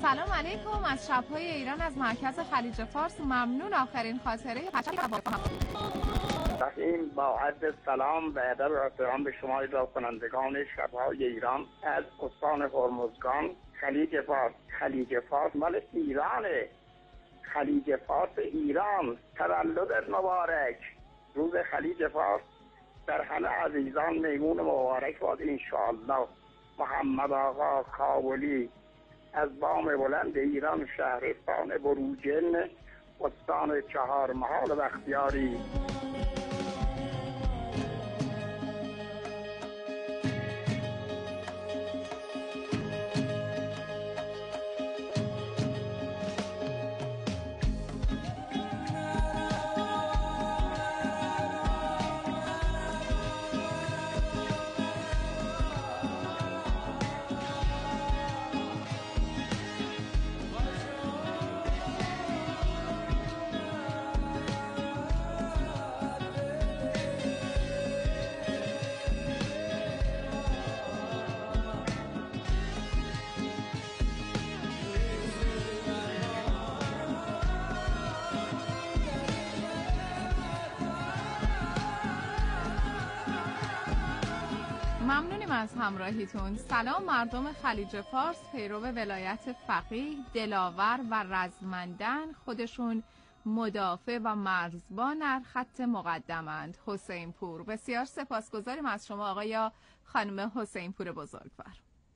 سلام علیکم. از شب‌های ایران از مرکز خلیج فارس ممنون. آخرین خاطره این با عرض سلام و ادب و احترام به شما اجرا کنندگان شب‌های ایران از استان هرمزگان خلیج فارس. خلیج فارس مال ایرانه، خلیج فارس ایران. تولدت مبارک. روز خلیج فارس در همه عزیزان میمون مبارک باد انشاءالله. محمد آقا کابلی از بام بلند ایران، شهرستان بروجرد، استان چهارمحال بختیاری. ممنونیم از همراهیتون. سلام مردم خلیج فارس، پیرو ولایت فقیه، دلاور و رزمندن، خودشون مدافع و مرزبان در خط مقدمند. حسین پور. بسیار سپاسگزاریم از شما آقای یا خانم حسین پور بزرگوار.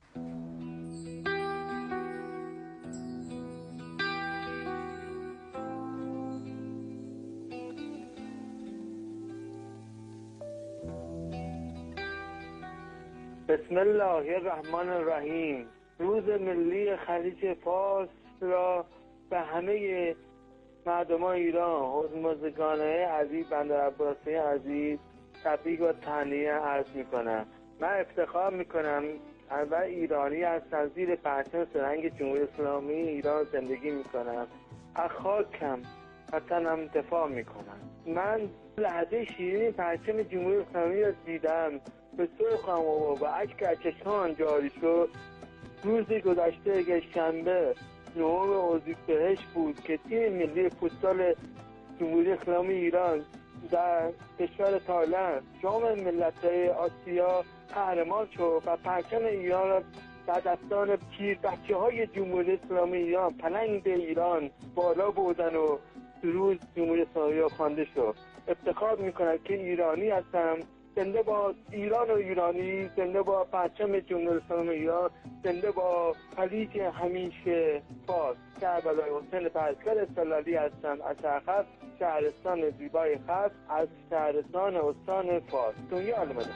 بسم الله الرحمن الرحیم. روز ملی خلیج فارس را به همه مردمان ایران، هرمزگانان عزیز، بندر عباسی عزیز تبریک و تهنیت عرض میکنم. من افتخار میکنم اول ایرانی هستم، زیر پرچم سرنگ جمهوری اسلامی ایران زندگی میکنم، از خاکم وطنم دفاع میکنم. من لحظه شیرین پرچم جمهوری اسلامی را دیدم، به سرخم و اشک از چشمان جاری شد. روز گذشته شنبه 9 اردیبهشت بود که تیم ملی فوتبال جمهوری اسلامی ایران در کشور تایلند جام ملت‌های آسیا قهرمان شد و پرچم ایران را در دستان بچه‌های جمهوری اسلامی ایران، پلنگ ایران، بالا بردن و روز جمهوری اسلامی را خوانده شد. افتخار میکنم که ایرانی هستم. زنده با ایران و ایرانی، زنده با پرچم جمهوری اسلامی ایران، زنده با خلیج همیشه فارس. کربلای حسین پرستار استقلالی هستم از سرخط، شهرستان زیبای خط، از شهرستان استان فارس. دنیا علمده.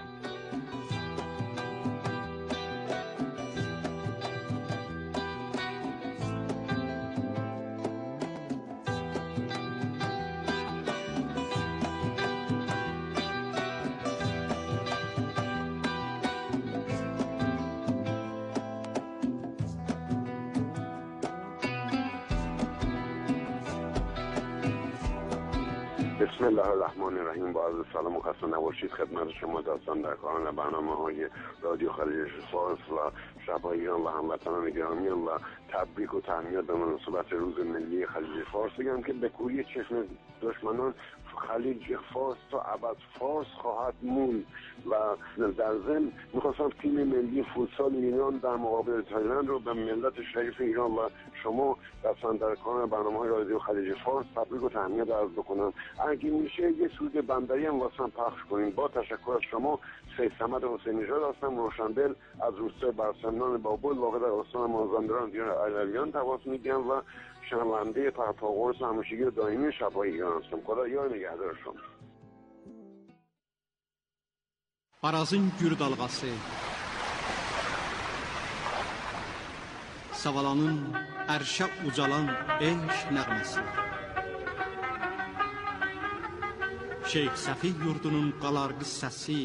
بسم الله الرحمن الرحیم. با عرض سلام و خسته نباشید خدمت شما داستان در کاران برنامه‌های رادیو خلیج فارس و شب‌های ایران و هموطنان گرامی و تبریک و تهنیت به مناسبت روز ملی خلیج فارس بگم که به کوری چشم دشمنان خلیج فارس تا ابد فارس خواهد موند. و در ضمن میخواستم تیم ملی فوتسال ایران در مقابل تایلند رو به ملت شریف ایران و شما دستاندرکاران برنامه‌های رادیو خلیج فارس تبریک و تهنیت عرض بکنم. اگه میشه یه سوز بندری هم واسم پخش کنین. با تشکر از شما. سید صمد حسین نژاد هستم، روشندل از روستای برسمنان بابل واقع در استان مازندران دیار علویان تماس میگیرم و شنونده پرپاقرص همیشگی دائمی شب‌های ایران هستم. خدا یار نگهدار شما. Arazın gür dalğası, Savalanın ərşə ucalan eşq nəğməsi, Şeyx Səfi yurdunun qalar qıssəsi,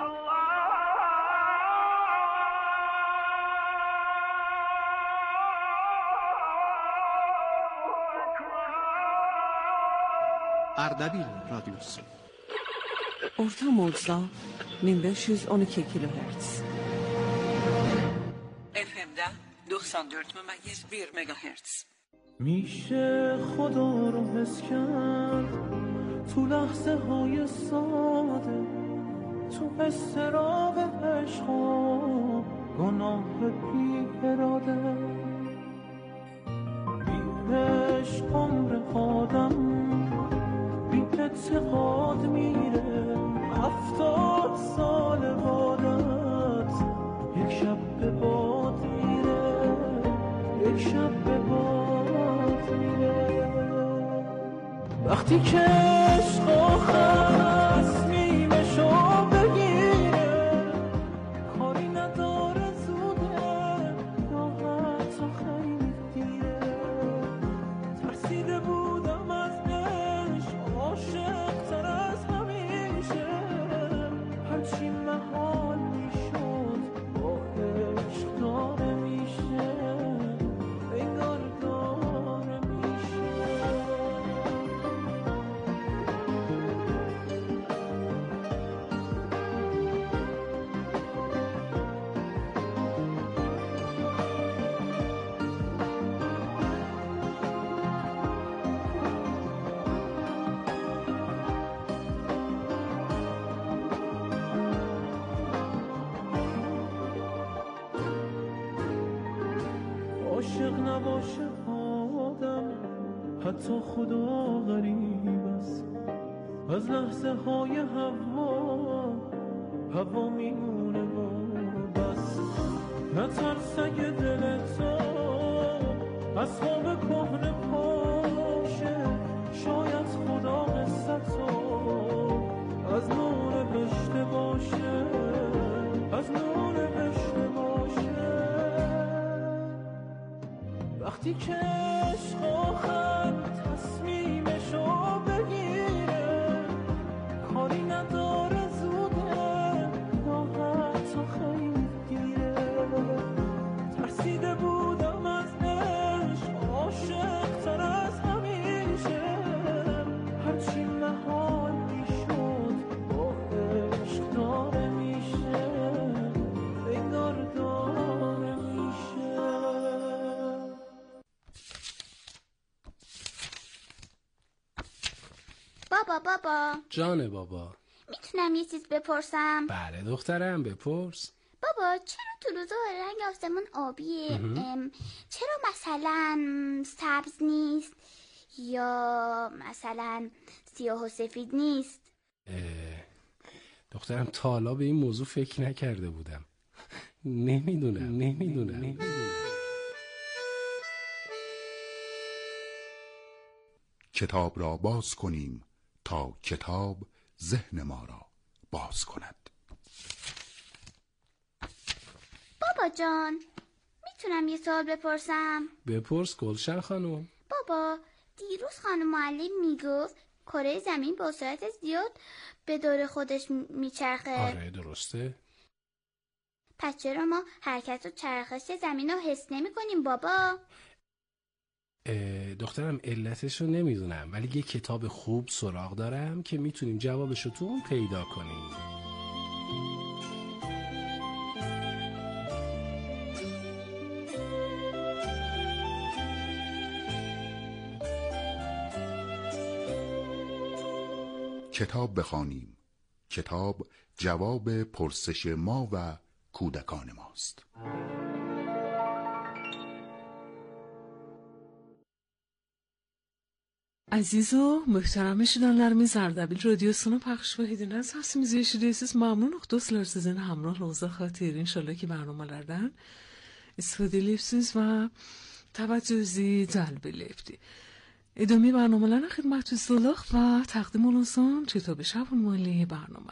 Ərdəbil radyosu. Orta موج‌دا 1512 کیلوهرتز. FM-da 94,1 مگاهرتز. میشه خدا رو حس کرد تو لحظه های ساده، تو استراب عشق و گناه بی اراده. بی عشق عمر آدم بی اعتقاد میره، 70 سال بادت یک شب به باد میره، یک شب به باد میره. وقتی که عشق آخر تصمیمشو بگیره، کاری نداره زوده یا حتی خیلی دیره. ترسیده بودم از عشق، عاشق تر از همیشه، هرچی محال میشد با عشق داره میشه، انگار داره میشه. عاشق نباشه آدم، حتی خدا غریب است. از لحظه های هوا میمونه و بس. نترس اگه دل تو از خواب کهنه پاشه، شاید خدا قصتو از نو نوشته باشه، از نو نوشته باشه. وقتی که عشق آخر تصمیمشو بگیره، کاری نداره زوده یا حتی خیلی دیره. ترسیده بودم از عشق، عاشق تر از همیشه، هرچی محال میشد با عشق داره میشه، انگار داره میشه. بابا جان بابا، میتونم یه چیز بپرسم؟ بله دخترم بپرس. بابا چرا تو روزا رنگ آسمون آبیه؟ چرا مثلا سبز نیست یا مثلا سیاه و سفید نیست؟ دخترم تا حالا به این موضوع فکر نکرده بودم. نمیدونم. کتاب را باز کنیم تا کتاب ذهن ما را باز کند. بابا جان میتونم یه سوال بپرسم؟ بپرس گلشن خانم. بابا دیروز خانم معلم میگفت کره زمین با سرعت زیاد به دور خودش میچرخه. آره درسته. پس چرا ما حرکت و چرخش زمین رو حس نمی کنیم بابا؟ دخترم علتش رو نمیدونم، ولی یه کتاب خوب سراغ دارم که میتونیم جوابش رو تو اون پیدا کنیم. کتاب بخوانیم. کتاب جواب پرسش ما و کودکان ماست. عزیز و محترم şirinlerimiz زردبیل رادیوسunu پخش ediniz. Sesimizi eşidiyorsunuz. Memnunuz dostlar sizin hamrahınızda xatir. İnşallah ki برنامه‌lerden استفاده ediyorsunuz و توجهی جلب ediyorsunuz. ادامه برنامه‌لرن خدمتتون و تقدیم اونسان کتاب شبون مالی برنامه.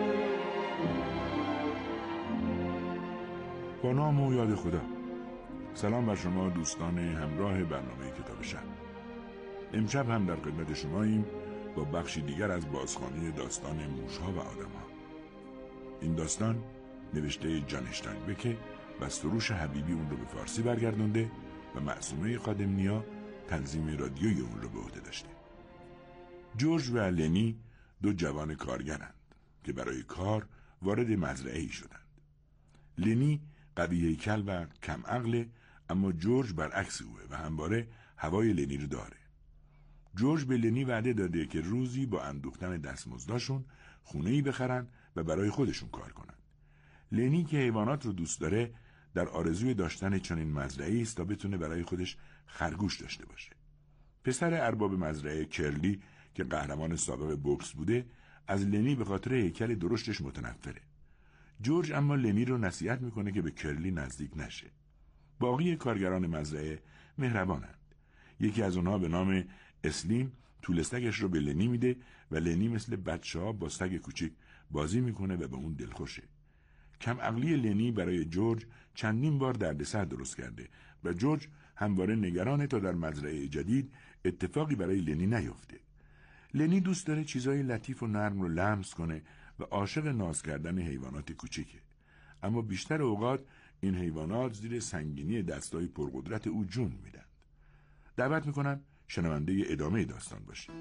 با نام و یاد خدا. سلام بر شما دوستان همراه برنامه کتاب شب. امشب هم در خدمت شماییم با بخشی دیگر از بازخوانی داستان موشها و آدمها. این داستان نوشته جان اشتاینبک و سروش حبیبی اون رو به فارسی برگردونده و معصومه خادم‌نیا تنظیم رادیویی اون رو به عهده داشته. جورج و لنی دو جوان کارگرند که برای کار وارد مزرعه‌ای شدند. لنی قوی هیکل و کم عقله، اما جورج برعکس اوه و همواره هوای لنی رو داره. جورج به لنی وعده داده که روزی با اندوختن دستمزداشون خونه‌ای بخرن و برای خودشون کار کنن. لنی که حیوانات رو دوست داره در آرزوی داشتن چنین مزرعه‌ای است تا بتونه برای خودش خرگوش داشته باشه. پسر ارباب مزرعه کرلی که قهرمان سابق بوکس بوده از لنی به خاطر هیکل درشتش متنفره. جورج اما لنی رو نصیحت میکنه که به کرلی نزدیک نشه. باقی کارگران مزرعه مهربانند. یکی از اونها به نام اسلیم طولستگش رو به لنی میده و لنی مثل بچه‌ها با سگ کوچیک بازی میکنه و به اون دلخوشه. کم عقلی لنی برای جورج چندین بار دردسر درست کرده و جورج همواره نگرانه تا در مزرعه جدید اتفاقی برای لنی نیفته. لنی دوست داره چیزای لطیف و نرم رو لمس کنه و عاشق ناز کردن حیوانات کوچیکه، اما بیشتر اوقات این حیوانات زیر سنگینی دستای پرقدرت او جون میدن. دعوت میکنم شنونده ادامه داستان باشید.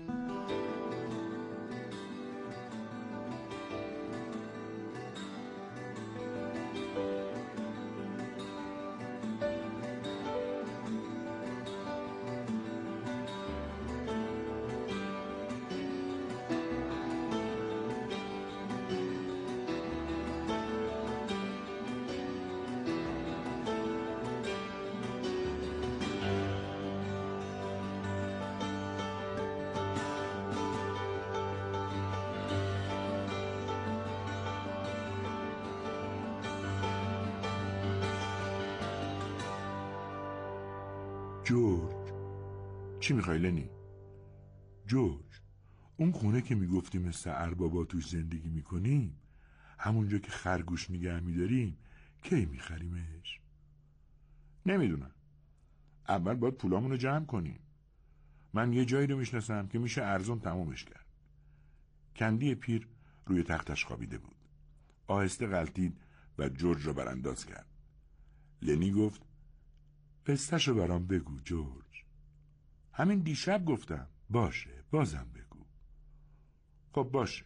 جورج، چی میخوای لنی؟ جورج، اون خونه که میگفتی مثل اربابا توش زندگی میکنیم، همونجا که خرگوش نگه میداریم، کی میخریمش؟ نمیدونم. اول باید پولامونو جمع کنیم. من یه جایی رو میشناسم که میشه ارزون تمومش کرد. کندی پیر روی تختش خوابیده بود. آهسته غلطید و جورج رو برانداز کرد. لنی گفت قصه‌شو برام بگو جورج. همین دیشب گفتم. باشه، بازم بگو. خب باشه.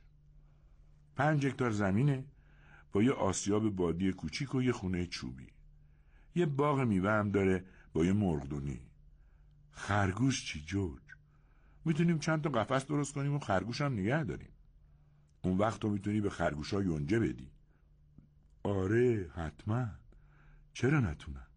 5 هکتار زمینه با یه آسیاب بادی کوچیک و یه خونه چوبی. یه باغ میوه هم داره با یه مرغدونی. خرگوش چی جورج؟ میتونیم چند تا قفس درست کنیم و خرگوش هم نگه داریم. اون وقت تو میتونی به خرگوشا یونجه بدی. آره حتما. چرا نتونم؟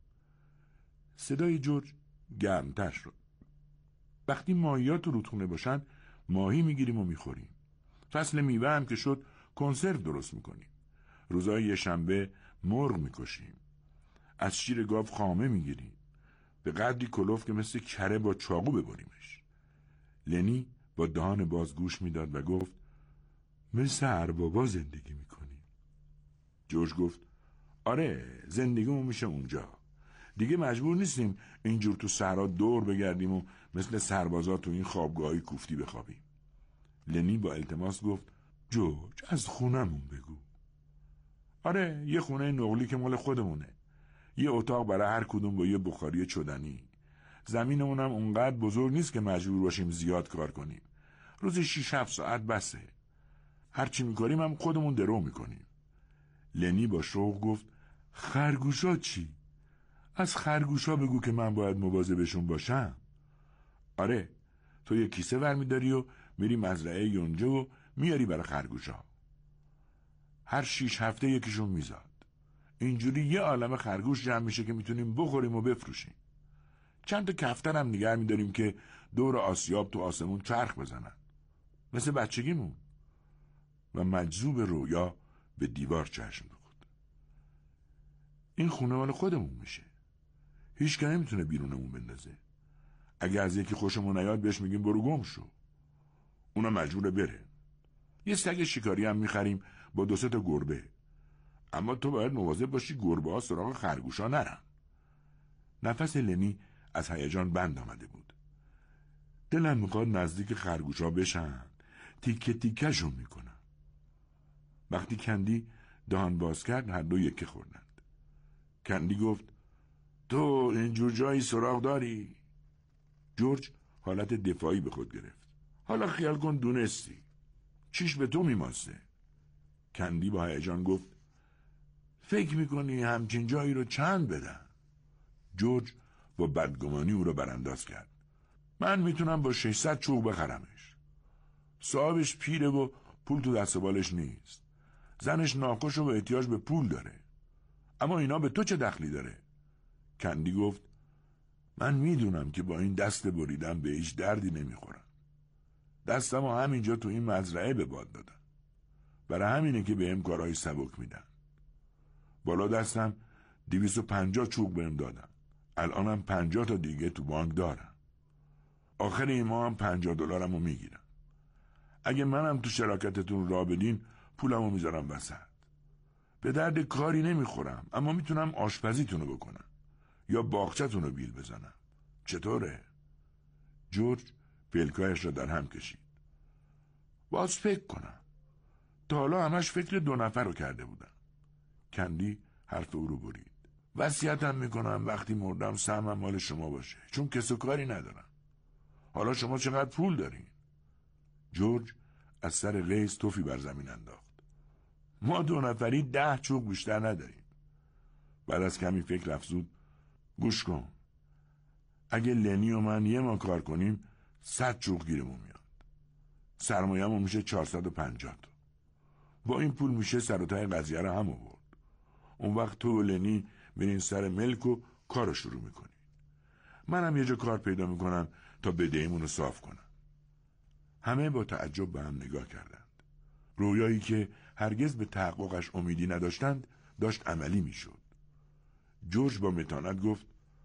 صدای جورج گرمتر شد. وقتی ماهیات تو رودخونه باشن ماهی میگیریم و میخوریم. فصل میوه هم که شد کنسرو درست میکنیم. روزای یه شنبه مرغ میکشیم. از شیر گاو خامه میگیریم. به قدری کلوف که مثل کره با چاقو ببریمش. لنی با دهان باز گوش میداد و گفت مثل اربابا زندگی میکنیم. جورج گفت آره، زندگیمون میشه اونجا. دیگه مجبور نیستیم اینجور تو صحرا دور بگردیم و مثل سربازا تو این خوابگاهی کوفتی بخوابیم. لنی با التماس گفت جورج از خونمون بگو. آره، یه خونه نقلی که مال خودمونه. یه اتاق برای هر کدوم با یه بخاری چدنی. زمینمون هم اونقدر بزرگ نیست که مجبور باشیم زیاد کار کنیم. روزی 6-7 ساعت بسه. هرچی میکنیم هم خودمون درو میکنیم. لنی با شوق گفت خرگوشا چی؟ از خرگوشا بگو که من باید مواظبشون باشم. آره، تو یه کیسه برمیداری و میری مزرعه یونجه و میاری برای خرگوشا. هر 6 هفته یکیشون میزاد. اینجوری یه عالمه خرگوش جمع میشه که میتونیم بخوریم و بفروشیم. چند تا کفتر هم نگه میداریم که دور آسیاب تو آسمون چرخ بزنن. مثل بچگیمون. و مجذوب رویا به دیوار چشم بخورد. این خونه مال خودمون میشه. هیچ که نمیتونه بیرونمون بندازه. اگه از یکی خوشمون نیاد بهش میگیم برو گم شو. اونا مجبوره بره. یه سگ شکاری هم میخریم با 2-3 تا گربه. اما تو باید مواظب باشی گربه ها سراغ خرگوشا نرن. نفس لنی از هیجان بند آمده بود. دلم میخواد نزدیک خرگوشا بشن، تیکه تیکه‌شون میکنم. وقتی کندی دهان باز کرد هر دو یکی خوردند. کندی گفت تو اینجور جایی سراغ داری؟ جورج حالت دفاعی به خود گرفت. حالا خیال کن دونستی. چیش به تو میماسه؟ کندی با هیجان گفت فکر میکنی همچین جایی رو چند بدن؟ جورج با بدگمانی او را برانداز کرد. من میتونم با 600 چوب بخرمش. صاحبش پیره و پول تو دست و بالش نیست. زنش ناخوش و به احتیاج به پول داره. اما اینا به تو چه دخلی داره؟ کندی گفت من میدونم که با این دست بریدم به هیچ دردی نمیخورم. دستم همینجا تو این مزرعه به باد دادن. برای همینه که بهم کارهای سبک میدن. بالا دستم 250 چوب بهم دادن. الانم 50 تا دیگه تو بانک دارم. آخر این ماه هم $50 میگیرم. اگه منم تو شراکتتون راه بدین پولمو میذارم وسط. به درد کاری نمیخورم، اما میتونم آشپزیتونو بکنم یا باغچه‌تونو بیل بزنم. چطوره؟ جورج پلکایش را در هم کشید. باز فکر کنم. تا حالا همش فکر 2 نفر رو کرده بودم. کندی حرف او رو برید. وصیتم میکنم وقتی مردم سهمم مال شما باشه، چون کس و کاری ندارم. حالا شما چقدر پول دارین؟ جورج از سر قیس توفی بر زمین انداخت. ما 2 نفری 10 چوب بیشتر نداریم. بعد از کمی فکر افزود گوش کن. اگه لنی و من یه ما کار کنیم 100 چوب گیرمون میاد. سرمایه‌مون میشه 450 تا. با این پول میشه سر و ته قضیه رو هم آورد. اون وقت تو و لنی برین سر ملک و کارو شروع میکنی. منم یه جا کار پیدا میکنم تا بدهیمون رو صاف کنم. همه با تعجب به هم نگاه کردند. رویایی که هرگز به تحققش امیدی نداشتند داشت عملی میشد. جورج با متانت گفت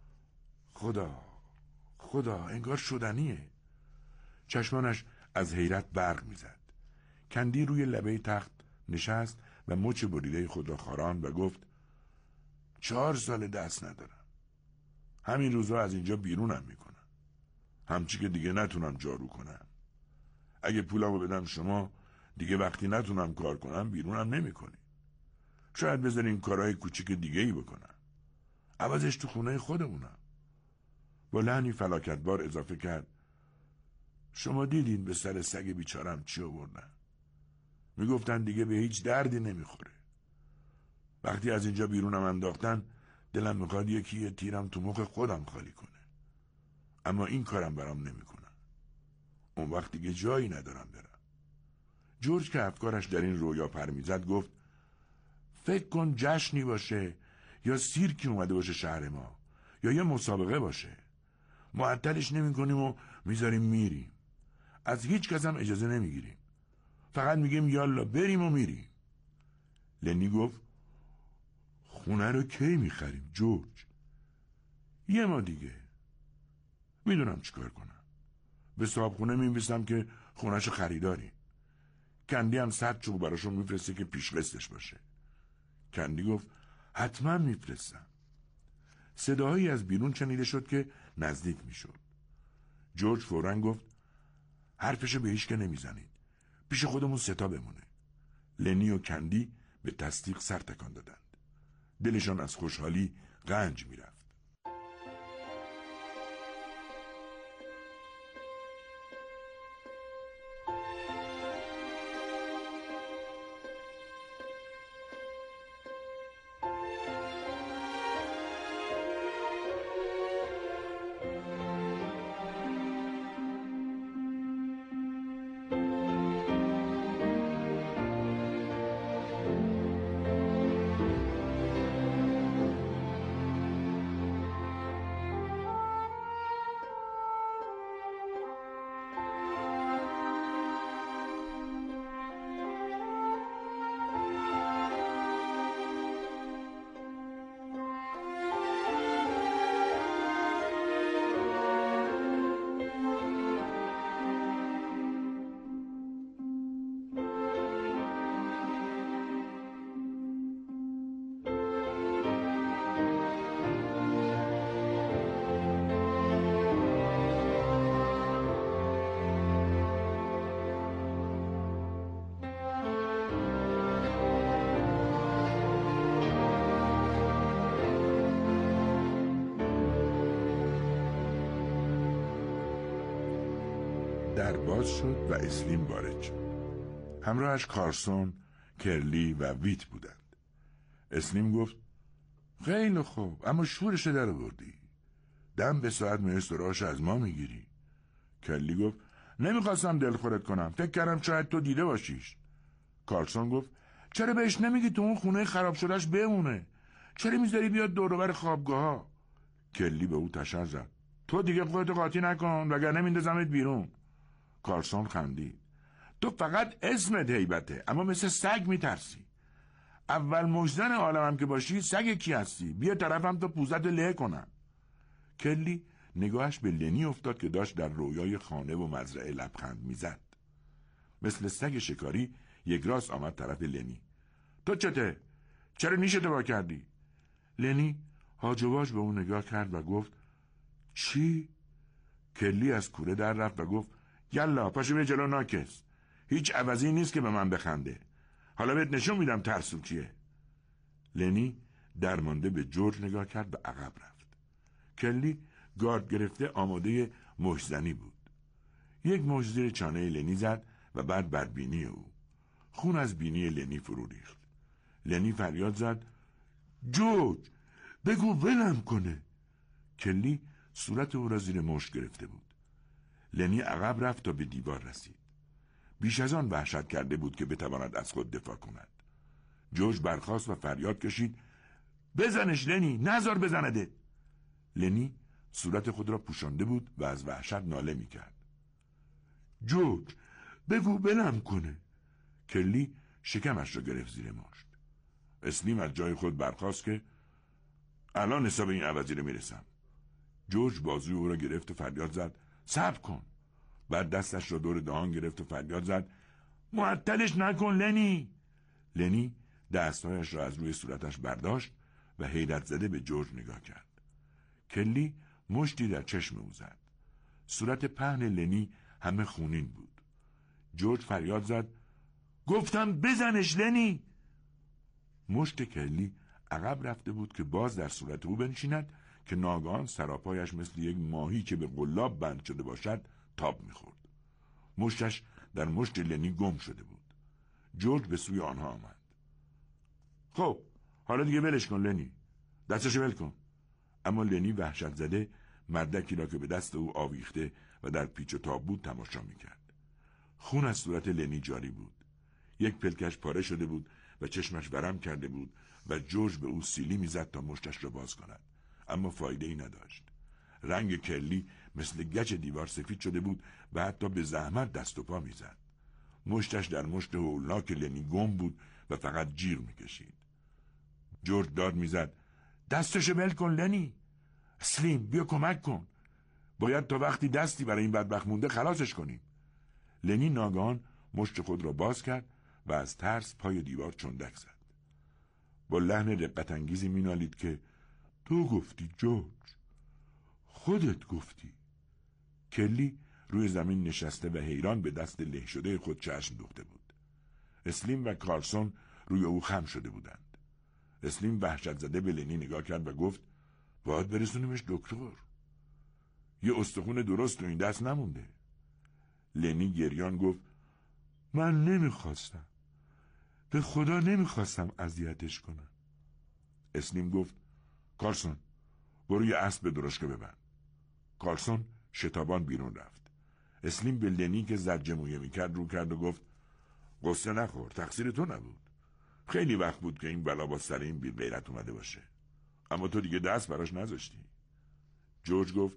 خدا انگار شدنیه. چشمانش از حیرت برق میزد. کندی روی لبه تخت نشست و مچ بریده خود را خاراند و گفت 4 سال دست ندارم. همین روزا از اینجا بیرونم میکنم. همچی که دیگه نتونم جارو کنم. اگه پولمو بدم شما دیگه وقتی نتونم کار کنم بیرونم نمیکنی. شاید بذارین کارهای کوچیک دیگه ای بکنم. عوضش تو خونه خودمونم. با لحنی فلاکتبار اضافه کرد شما دیدین به سر سگ بیچارم چی آوردن؟ میگفتن دیگه به هیچ دردی نمیخوره. وقتی از اینجا بیرونم انداختن دلم میخواد یه تیرم تو مخ خودم خالی کنه. اما این کارم برام نمیکنن. اون وقت دیگه جایی ندارم برم. جورج که افکارش در این رویا پر میزد گفت فکر کن جشنی باشه یا سیرکی اومده باشه شهر ما یا یه مسابقه باشه. معطلش نمیکنیم و میذاریم میریم. از هیچ کس هم اجازه نمیگیریم. فقط میگیم یالا بریم و میریم. لنی گفت خونه رو کی میخریم جورج؟ یه ما دیگه. میدونم چیکار کنم. به صاحبخونه می‌نویسم که خونه‌شو خریداری. کندی هم 100 چوب براشون میفرسته که پیش قسطش باشه. کندی گفت حتما میفرستم. صداهایی از بیرون شنیده شد که نزدیک میشد. جورج فوراً گفت حرفشو به هیچ که نمیزنید. پیش خودمون 3 تا بمونه. لنی و کندی به تصدیق سر تکان دادند. دلشان از خوشحالی غنج میرفت. در باز شد و اسلیم وارد شد. همراهش کارسون، کرلی و ویت بودند. اسلیم گفت خیلی خوب، اما شورش در آوردی. دم به ساعت مهستراش از ما میگیری. کرلی گفت نمیخواستم دلخورت کنم، فکر کردم شاید تو دیده باشیش. کارسون گفت چرا بهش نمیگی تو اون خونه خراب شدهش بمونه؟ چرا میذاری بیاد دور و بر خوابگاه ها؟ کرلی به او تشر زد تو دیگه خودت قاطی نکن وگرنه میندازمت بیرون. کارسون خندید. تو فقط اسمت هیبته، اما مثل سگ میترسی. اول مجزن عالمم که باشی سگ کی هستی؟ بیا طرفم تا پوزت له کنم. کرلی نگاهش به لنی افتاد که داشت در رویای خانه و مزرعه لبخند میزد. مثل سگ شکاری یک راست آمد طرف لنی. تو چته؟ چرا نیشتو وا کردی؟ لنی هاج و واج به اون نگاه کرد و گفت چی؟ کرلی از کوره در رفت و گفت یلا پاشو به جلو ناکس. هیچ عوضی نیست که به من بخنده. حالا بهت نشون میدم ترسو کیه. لنی درمانده به جورج نگاه کرد و عقب رفت. کرلی گارد گرفته آماده مشت‌زنی بود. یک مشت زیر چانه لنی زد و بعد بر بینی او. خون از بینی لنی فرو ریخت. لنی فریاد زد جورج بگو ولم کنه. کرلی صورت او را زیر مشت گرفته بود. لنی عقب رفت تا به دیوار رسید. بیش از آن وحشت کرده بود که بتواند از خود دفاع کند. جورج برخاست و فریاد کشید بزنش لنی، نذار بزنده. لنی صورت خود را پوشانده بود و از وحشت ناله میکرد. جورج بگو ولم کنه. کرلی شکمش را گرفت زیر مشت. اسلیم از جای خود برخاست که الان حساب این عوضی رو میرسم. جورج بازوی او را گرفت و فریاد زد صبر کن. بعد دستش را دور دهان گرفت و فریاد زد معطلش نکن لنی. لنی دستهایش را از روی صورتش برداشت و حیرت زده به جورج نگاه کرد. کرلی مشتی در چشم او زد. صورت پهن لنی همه خونین بود. جورج فریاد زد گفتم بزنش لنی. مشت کرلی عقب رفته بود که باز در صورت او بنشیند که ناگهان سراپایش مثل یک ماهی که به قلاب بند شده باشد تاب میخورد. مشتش در مشت لنی گم شده بود. جورج به سوی آنها آمد. خب حالا دیگه ولش کن لنی، دستش ول کن. اما لنی وحشت زده مردکی را که به دست او آویخته و در پیچ و تاب بود تماشا میکرد. خون از صورت لنی جاری بود. یک پلکش پاره شده بود و چشمش ورم کرده بود و جورج به او سیلی میزد تا مشتش را باز کند، اما فایده ای نداشت. رنگ کرلی مثل گچ دیوار سفید شده بود و حتی به زحمت دست و پا میزد. مشتش در مشت هولناک لنی گم بود و فقط جیغ میکشید. جورج داد میزد دستشو ول کن لنی. اسلیم بیا کمک کن. باید تا وقتی دستی برای این بدبخت مونده خلاصش کنیم. لنی ناگهان مشت خود را باز کرد و از ترس پای دیوار چندک زد. با لحن رقت انگیزی مینالید که تو گفتی جورج، خودت گفتی. کرلی روی زمین نشسته و حیران به دست له شده خود چشم دوخته بود. اسلیم و کارسون روی او خم شده بودند. اسلیم وحشت زده به لنی نگاه کرد و گفت باید برسونیمش دکتر. یه استخون درست تو این دست نمونده. لنی گریان گفت من نمیخواستم، به خدا نمیخواستم اذیتش کنم. اسلیم گفت کارسون برو یه اسب به درشکه ببند. کارسون شتابان بیرون رفت. اسلیم به لنی که زجه مویه میکرد رو کرد و گفت قصه نخور، تقصیر تو نبود. خیلی وقت بود که این بلا با سر این بی غیرت اومده باشه، اما تو دیگه دست براش نذاشتی. جورج گفت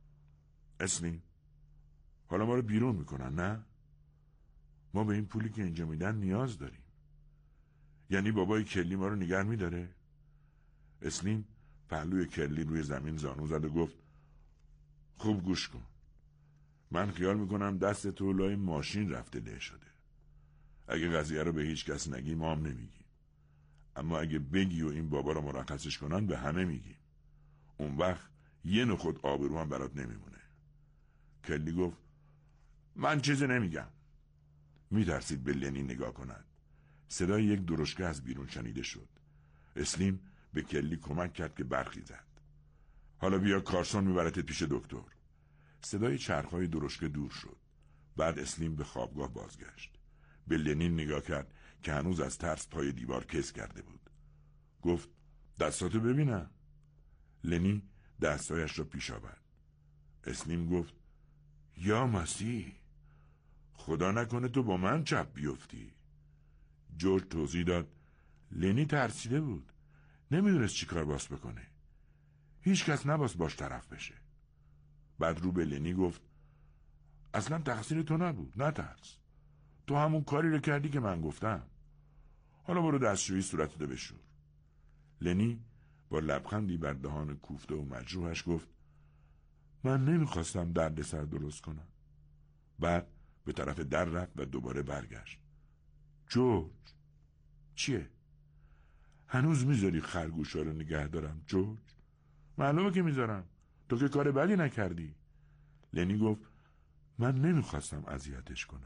اسلیم حالا ما رو بیرون میکنن نه؟ ما به این پولی که اینجا میدن نیاز داریم. یعنی بابای کرلی ما رو نگه میداره؟ اسلیم پهلوی کرلی روی زمین زانو زد و گفت خوب گوش کن. من خیال میکنم دست تو لای ماشین رفته له شده. اگه قضیه رو به هیچ کس نگی ما هم نمیگیم، اما اگه بگی و این بابا رو مرخصش کنن به همه میگیم. اون وقت یه نخود آبرو هم برات نمیمونه. کرلی گفت من چیزی نمیگم. میترسید به لنی نگاه کند. صدای یک درشکه از بیرون شنیده شد. اسلیم به کرلی کمک کرد که برخیزد. حالا بیا کارسون میبرتت پیش دکتر. صدای چرخهای درشکه دور شد. بعد اسلیم به خوابگاه بازگشت. به لنین نگاه کرد که هنوز از ترس پای دیوار کس کرده بود. گفت دستاتو ببینم. لنی دستایش را پیش آورد. اسلیم گفت یا مسیح، خدا نکنه تو با من چپ بیفتی. جورج توضیح داد لنی ترسیده بود، نمیدونست چی کار باس بکنه. هیچ کس نباس باش طرف بشه. بعد رو به لنی گفت اصلا تقصیر تو نبود، نترس. تو همون کاری رو کردی که من گفتم. حالا برو دستشویی صورتتو بشور. لنی با لبخندی بر دهان کوفته و مجروحش گفت من نمیخواستم درد سر درست کنم. بعد به طرف در رفت و دوباره برگشت. جورج، چیه؟ هنوز میذاری خرگوشا رو نگه دارم جورج؟ معلومه که میذارم، تو که کار بدی نکردی. لنی گفت من نمیخواستم اذیتش کنم.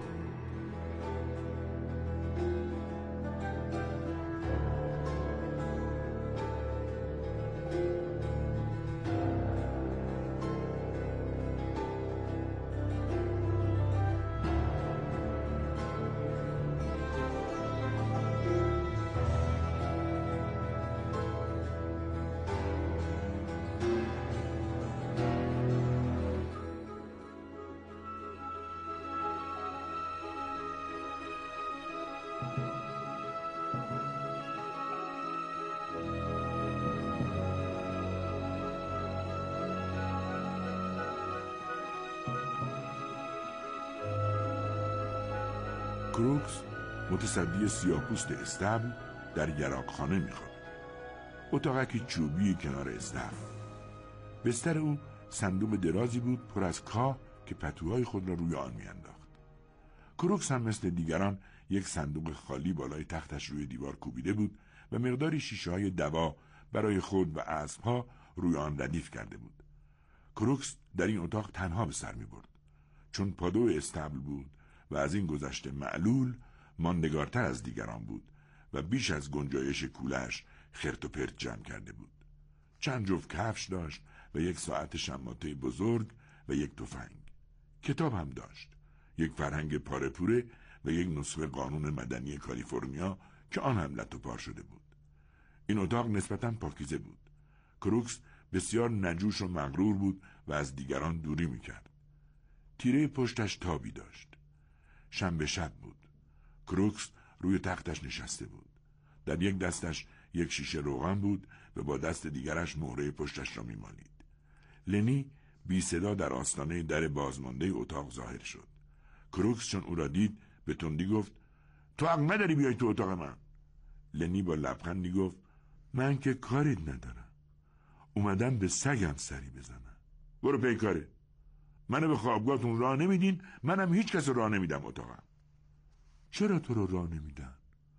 کروکس متصدی سیاه‌پوست استبل در یراقخانه میخواد. اتاقکی چوبی کنار استبل. بستر او صندوق درازی بود پر از کاه که پتوهای خود را روی آن میانداخت. کروکس هم مثل دیگران یک صندوق خالی بالای تختش روی دیوار کوبیده بود و مقداری شیشه‌های دوا برای خود و اسب‌ها روی آن ردیف کرده بود. کروکس در این اتاق تنها به سر می‌برد، چون پادو استبل بود و از این گذشته معلول ماندگارتر از دیگران بود و بیش از گنجایش کوله‌اش خرت و پرت جمع کرده بود. چند جفت کفش داشت و یک ساعت شماته بزرگ و یک تفنگ. کتاب هم داشت، یک فرهنگ پاره پوره و یک نسخه قانون مدنی کالیفرنیا که آن هم لت و پار شده بود. این اتاق نسبتاً پاکیزه بود. کروکس بسیار نجوش و مغرور بود و از دیگران دوری میکرد. تیره پشتش تابی داشت. شنبه شب بود. کروکس روی تختش نشسته بود. در یک دستش یک شیشه روغن بود و با دست دیگرش مهره پشتش را میمالید. لنی بی صدا در آستانه در بازمانده اتاق ظاهر شد. کروکس چون او را دید به تندی گفت تو حق نداری بیای تو اتاق من. لنی با لبخندی گفت من که کاریت ندارم، اومدم به سگم سری بزنم. برو پی کاره. منو به خوابگاهتون راه نمیدین، منم هیچ کس راه نمیدم اتاقم. چرا تو رو راه نمیدن؟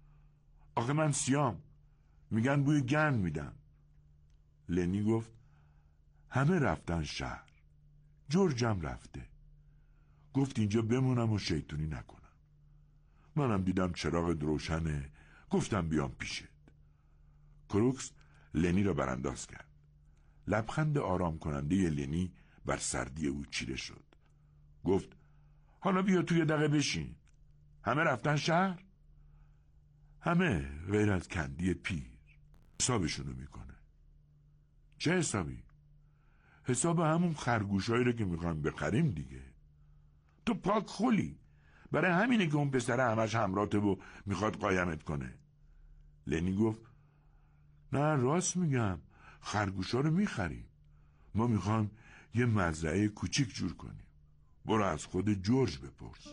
آخه من سیام، میگن بوی گند میدم. لنی گفت همه رفتن شهر، جورجم رفته، گفت اینجا بمونم و شیطونی نکنم. منم دیدم چراغ روشنه، گفتم بیام پیشت. کروکس لنی را برانداز کرد. لبخند آرام کننده لنی بر سردی او چیره شد. گفت حالا بیا توی دقیقه بشین. همه رفتن شهر؟ همه غیر از کندی پیر. حسابشونو میکنه. چه حسابی؟ حساب همون خرگوشایی رو که میخوایم بخریم دیگه. تو پاک خولی، برای همینه که اون پسره همش همراته و میخواد قایمت کنه. لنی گفت نه راست میگم، خرگوشا رو میخریم. ما میخوایم یه مزرعه کوچیک جور کنیم. برو از خود جورج بپرس.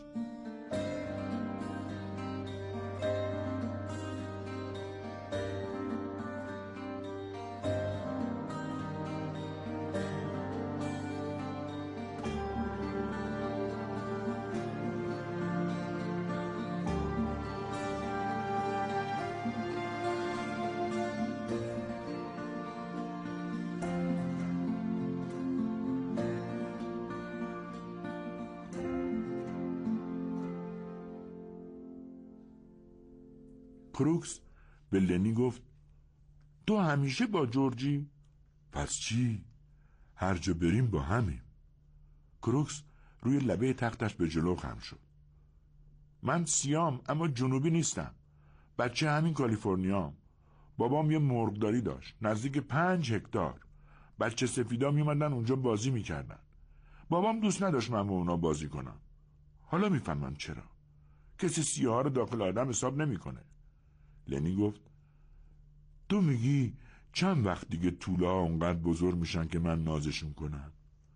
کروکس به لنی گفت تو همیشه با جورجی؟ پس چی؟ هر جا بریم با همیم. کروکس روی لبه تختش به جلو خم شد. من سیام اما جنوبی نیستم. بچه همین کالیفرنیام. بابام یه مرغداری داشت نزدیک 5 هکتار. بچه سفیدا میومدن اونجا بازی میکردن. بابام دوست نداشت من با اونا بازی کنم. حالا میفهمم چرا. کسی سیاها رو داخل آدم حساب نمیکنه. لنی گفت تو میگی چند وقت دیگه توله ها اونقدر بزرگ میشن که من نازشون کنم؟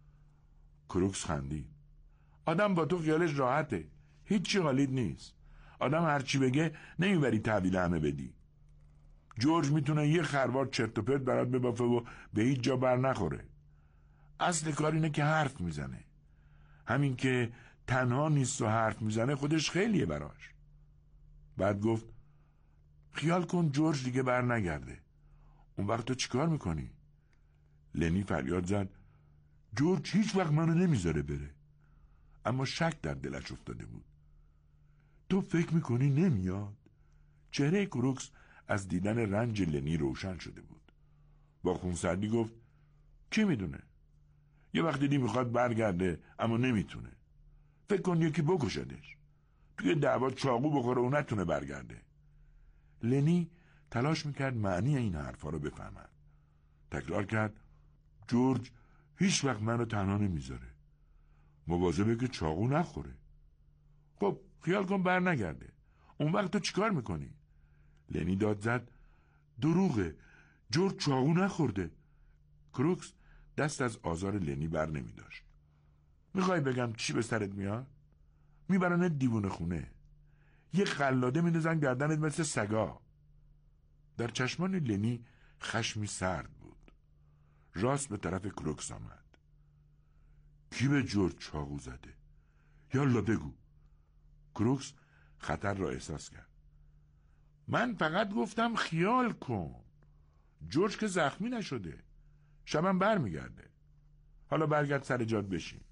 کروکس خندید. آدم با تو خیالش راحته. هیچی حالیت نیست. آدم هرچی بگه نمیبری تحویل همه بدی. جورج میتونه یه خروار چرت و پرت برات ببافه و به هیچ جا بر نخوره. اصل کار اینه که حرف میزنه. همین که تنها نیست و حرف میزنه خودش خیلیه براش. بعد گفت خیال کن جورج دیگه بر نگرده. اون وقت تو چیکار میکنی؟ لنی فریاد زد جورج هیچ وقت منو نمیذاره بره. اما شک در دلش افتاده بود. تو فکر میکنی نمیاد؟ چهره کروکس از دیدن رنج لنی روشن شده بود. با خونسردی گفت کی میدونه؟ یه وقت دیدی میخواد برگرده اما نمیتونه. فکر کن یکی بکشدش. توی دعوا چاقو بخوره و نتونه برگرده. لنی تلاش میکرد معنی این حرفا رو بفهمد. تکرار کرد جورج هیچ وقت منو تنها نمیذاره. مواظبه که چاقو نخوره. خب خیال کن بر نگرده. اون وقت تو چیکار میکنی؟ لنی داد زد دروغه. جورج چاقو نخورده. کروکس دست از آزار لنی بر نمی داشت. میخوای بگم چی به سرت میاد؟ میبرنت دیوونه خونه. یه قلاده میندازن گردنت مثل سگا. در چشمان لنی خشمی سرد بود. راست به طرف کروکس آمد. کی به جورج چاقو زده؟ یالا بگو. کروکس خطر را احساس کرد. من فقط گفتم خیال کن. جورج که زخمی نشده. شبم بر میگرده. حالا برگرد سر جات بشین.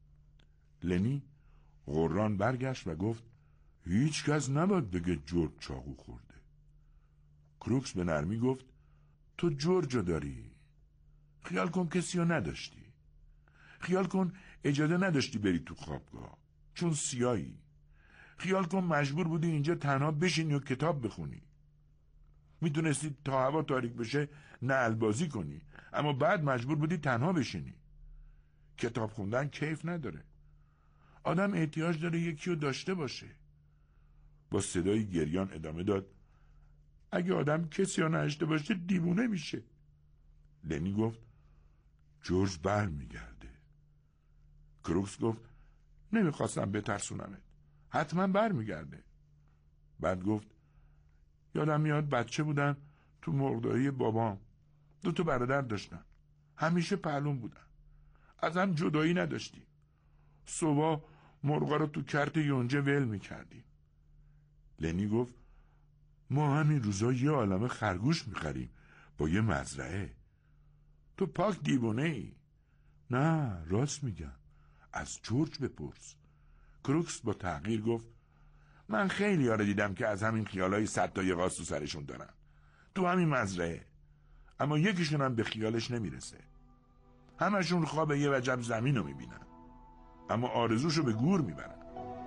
لنی غران برگشت و گفت هیچ کس نباید بگه جورج چاقو خورده. کروکس به نرمی گفت تو جورجو داری. خیال کن کسی رو نداشتی. خیال کن اجازه نداشتی بری تو خوابگاه چون سیاهی. خیال کن مجبور بودی اینجا تنها بشینی و کتاب بخونی. میتونستی تا هوا تاریک بشه نعل بازی کنی اما بعد مجبور بودی تنها بشینی. کتاب خوندن کیف نداره. آدم احتیاج داره یکی رو داشته باشه. با صدای گریان ادامه داد اگه آدم کسی رو نداشته باشه دیوونه میشه. لنی گفت جورج بر میگرده. کروکس گفت نمیخواستم بترسونمت. حتما بر میگرده. بعد گفت یادم میاد بچه بودم تو مرغداری بابام. 2 برادر داشتن. همیشه پهلون بودن. از هم جدایی نداشتیم. صبح مرغا رو تو کرت یونجه ول میکردیم. لنی گفت ما همین روزا یه عالمه خرگوش میخریم با یه مزرعه. تو پاک دیوونه ای. نه راست میگم. از جورج بپرس. کروکس با تحقیر گفت من خیلی ها رو دیدم که از همین خیالای 100 تا یقاس تو سرشون دارن. تو همین مزرعه. اما یکیشون هم به خیالش نمیرسه. همشون خواب یه وجب زمین رو میبینن اما آرزوشو به گور میبرن.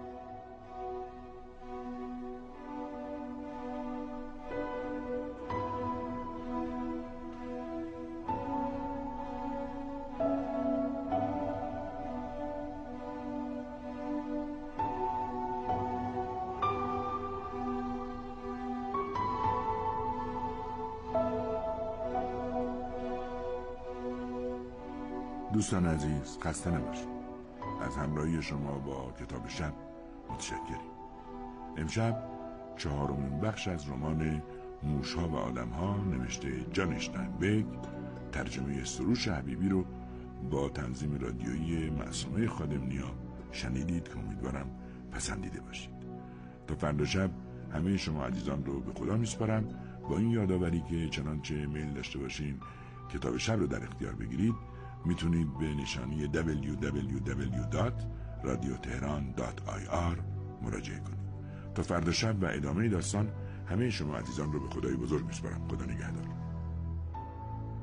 دوستان عزیز خسته نباشید. از همراهی شما با کتاب شب متشکریم. امشب 4مین بخش از رمان موشها و آدمها نوشته جان اشتاینبرگ ترجمه سروش حبیبی رو با تنظیم رادیویی معصومه خادم‌نیا شنیدید که امیدوارم پسندیده باشید. تا فردا شب همه شما عزیزان رو به خدا میسپارم با این یادآوری که چنانچه میل داشته باشین کتاب شب رو در اختیار بگیرید میتونید به نشانی www.radiotehran.ir مراجعه کنید. تا فردا شب و ادامه داستان همه شما عزیزان رو به خدای بزرگ میسپارم. خدا نگهدار.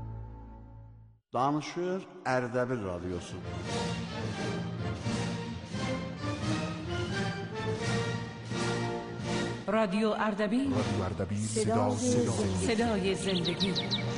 Danışır Ərdəbil Radyosu. رادیو اردبیل، صدای زندگی.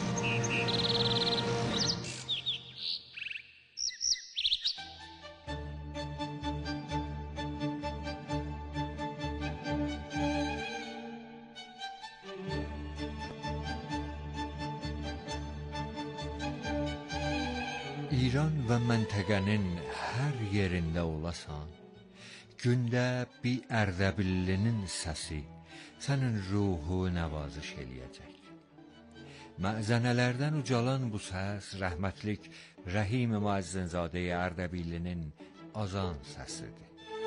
İran və məntəqənin hər yerində olasan, gündə bir Ərdəbillinin səsi sənin ruhu nəvaziş eləyəcək. Məzənələrdən ucalan bu səs rəhmətlik Rəhim Müəzzinzadə Ərdəbillinin azan səsidir.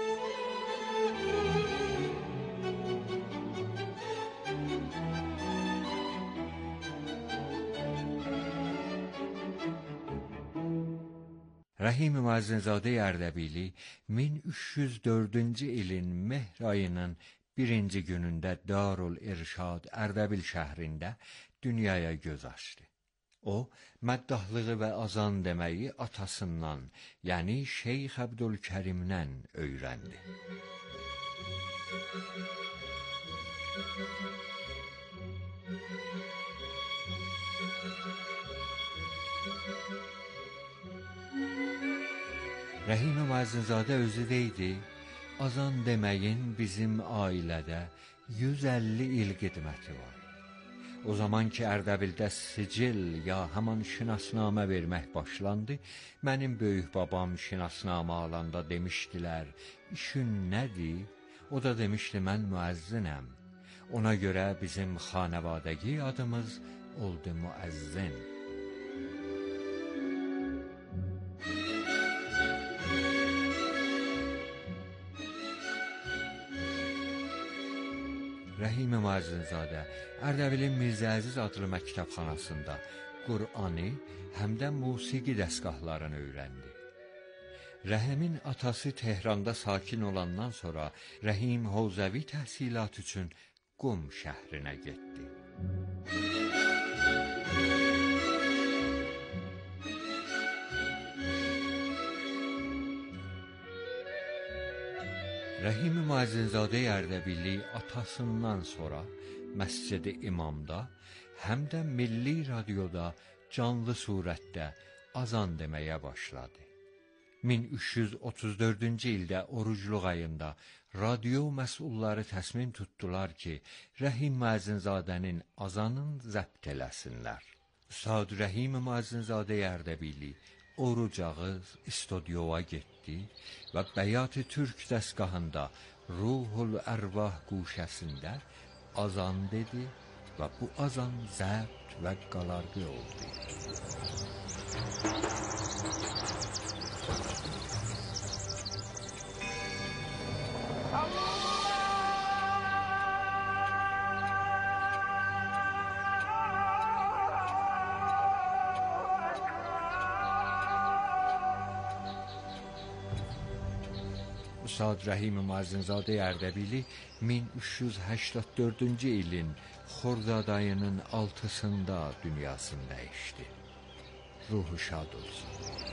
Rəhim Müəzzinzadə Ərdəbili 1304-cü ilin mehr ayının 1-ci günündə Darul İrşad Ərdəbil şəhrində dünyaya göz açdı. O, məddahlığı və azan deməyi atasından, yəni Şeyx Əbdülkərimdən öyrəndi. Rəhim Müəzzinzadə özü deydi, azan deməyin bizim ailədə 150 il xidməti var. O zaman ki Ərdəbildə sicil ya haman şinasnamə vermək başlandı, mənim böyük babam şinasnamə alanda demişdilər, işin nədir? O da demişdi, mən müəzzinəm. Ona görə bizim xanavadəgi adımız oldu müəzzin. Rəhim Müəzzinzadə Ərdəbilin Mirzə Əziz adlı məktəbxanasında Qur'anı həm də musiqi dəstgahlarını öyrəndi. Rəhimin atası Tehranda sakin olandan sonra Rəhim Hovzəvi təhsilat üçün Qum şəhrinə getdi. Rəhim Müəzzinzadə Ərdəbili atasından sonra Məscid-i İmamda həm də Milli Radioda canlı surətdə azan deməyə başladı. 1334-cü ildə orucluq ayında radio məsulları təsmin tutdular ki, Rəhim Müəzzinzadənin azanın zəbt eləsinlər. Üstad Rəhim Müəzzinzadə Ərdəbili oruc ağız istudioya getdi və Bəyat-ı Türk dəstgahında Ruhul Ərvah quşəsində azan dedi və bu azan zəbt və qalarqı oldu. Üstad Rəhim Müəzzinzadə Ərdəbili 1384-cü ilin Xordad ayının 6-sında dünyasını dəyişdi. Ruhu şad olsun.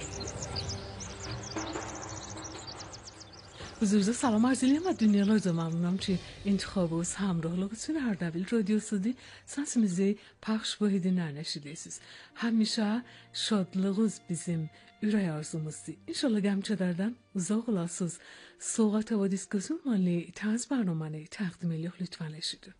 حضور سلام عرض می‌کنم و دنیاlar ممنونم که انتخاب و همراهلığınız Ərdəbil radiosudur. Səsimizi pəxş edinə nəşidirsiniz. Həmişə şadlığınız bizim ürək arzumuzdur. İnşallah qəmçələrdən uzaq olasınız. Soğat və diskussiyalarla təz برنامه‌ni təqdim edirik lütfən eşidin.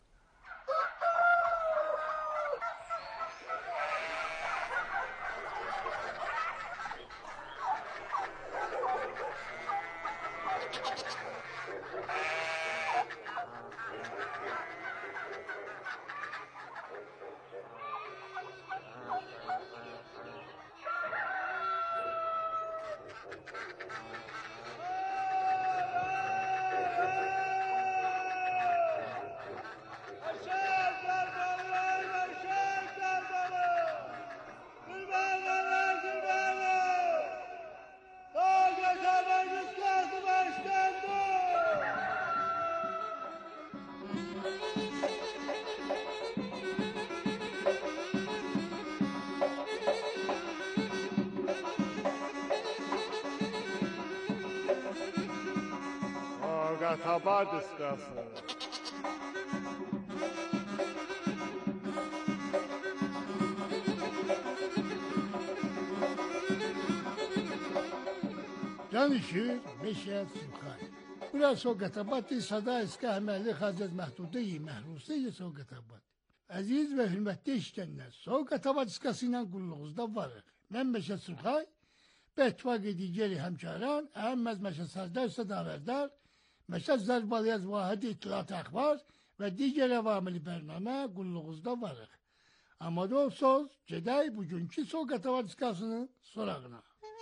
Sogatabat iskası. Danışır Beşer Sülkay. Burası Sogatabat'ı sada eski emelli Hazret Mehdude-i Mehrusi Sogatabat. Aziz ve hürmetli işleyenler, Sogatabat iskasıyla kulluğunuzda varıq. Ben Beşer Sülkay, betfak ediceli hemşaran, ehemmez Meşe Sazdar Sadaverdar, Meşe Zerbaliyaz Vahid İttilat Akbar ve diğer evamili bername kulluğunuzda varıq. Ama da söz, Ceday bugünkü Sogatabat iskasının sorağına.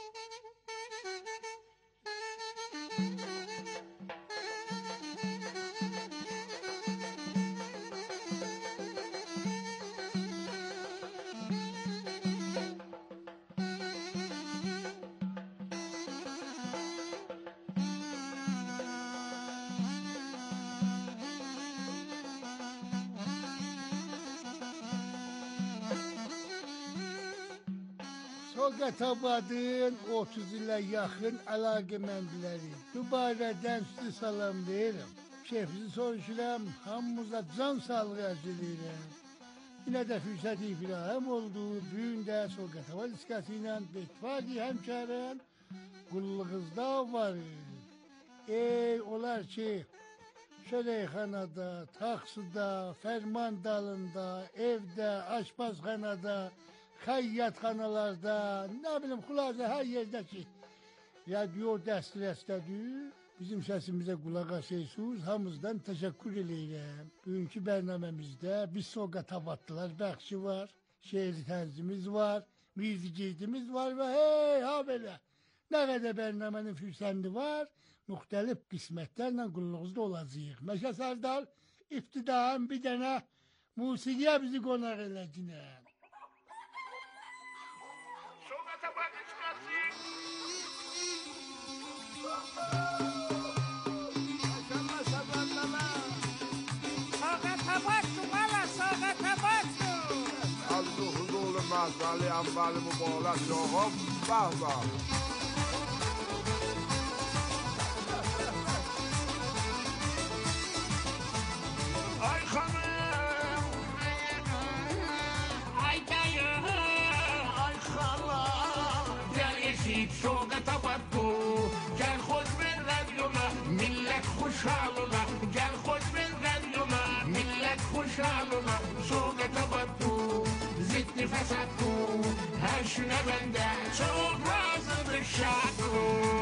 Sogatabat'ın 30 ile yakın alakemendleri. Bu barədən sizi salamlayırım. Şefinizi soruşuram, hamımıza can sağlığı arz edirəm. Yine de fürsəti ifrahım oldu. Bugün də Sogatabat iskası ilə betfaki həmkarən qulluğunuzda var. Ey olar ki, Şəreyxanada, taksıda, ferman dalında, evdə, aşpazxanada, xəyyatxanalarda, nə bilim, xülasə hər yerdə ki, radio dəstədir, bizim səsimizə qulaq asırsınız, hamımızdan təşəkkür eləyirəm. Bugünkü bərnaməmizdə biz Sogatabatlılar bəxşi var, şeir tərzimiz var, müzikiydimiz var və hey, ha belə, nə qədər bərnamənin fürsəndi var, müxtəlif qismətlərlə qulluğunuzda olacaq. Məşə Sərdar, iftidaən bir dənə musiqiyə bizi qonaq elədinəm. مزدلی اول مبارک آقا به به ay hanım ay dayı ay hala gel eşit Sogatabat bu gel hoş ver radyona millet خوشحال ola gel hoş ver radyona millet خوشحال ola Sogatabat bu zikri fesat bu her şuna bende çok razıdır şart bu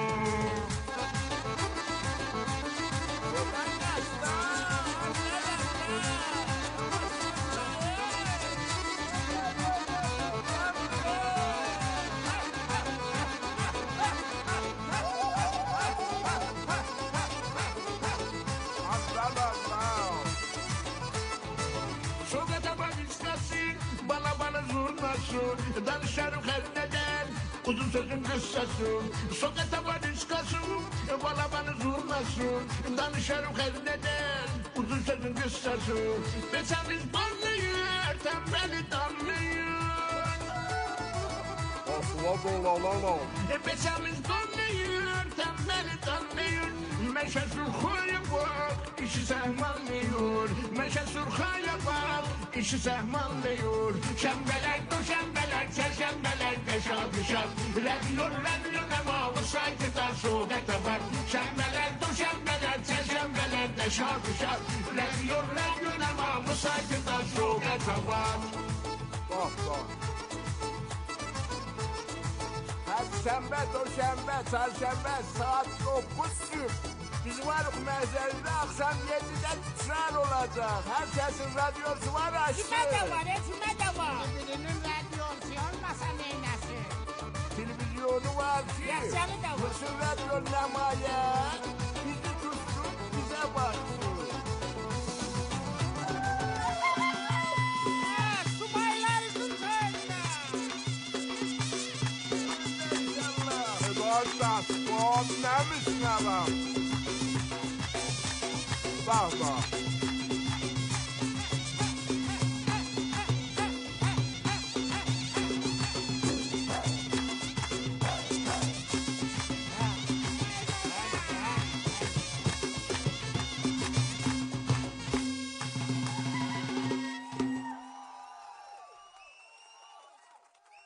danışarım her neden uzun sözün kıssası Sogatabat iskası bana bana zurnasın danışarım her neden uzun sözün kıssası besemiz banlıyor tembeli damlıyor asla dolalama besemiz banlıyor tembeli damlıyor meşe surxaya bak işi sehmanlıyor meşe surxaya bak işi sehmanlıyor şembeler döşembeler çerşembeler deşabışar radyo nemalı saytıda Sogatabat şembeler döşembeler çerşembeler deşabışar radyo nemalı saytıda Sogatabat bak bak her şembe döşembe çarşembe saat 9 biz varıq məzərində axşam 7-də titrar olacaq. Hər kəsin radyosu var aşkı. Kimə də var, kimə də var. Birinin radyosu olmasa neynəsin? Televizyonu var ki. Yaşanı da var. Bütün radyo nəmayə. Bizi tutsun, bizə baksın. Subaylar üçün söylə. Qardaş, bu nə misnəvəm? Bak bak.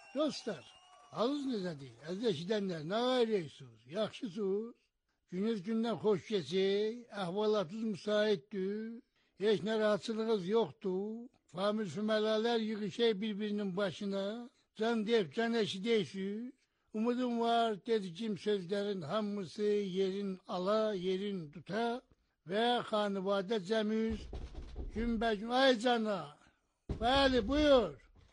Dostlar, halınız necədir? Əziz eşidənlər, nə edirsiniz? Yaxşısınız? Gününüz gündən xoş keçir, əhvalatınız müsaitdir, heç nə rahatsızlığınız yoxdur. Famil füməlalər yığışır bir-birinin başına, can deyib can eşidirsiniz. Umudum var, dedicim sözlərin hamısı yerin ala, yerin tuta və xanıvadə cəmiz günbəgün. Ay cana, bəli, buyur.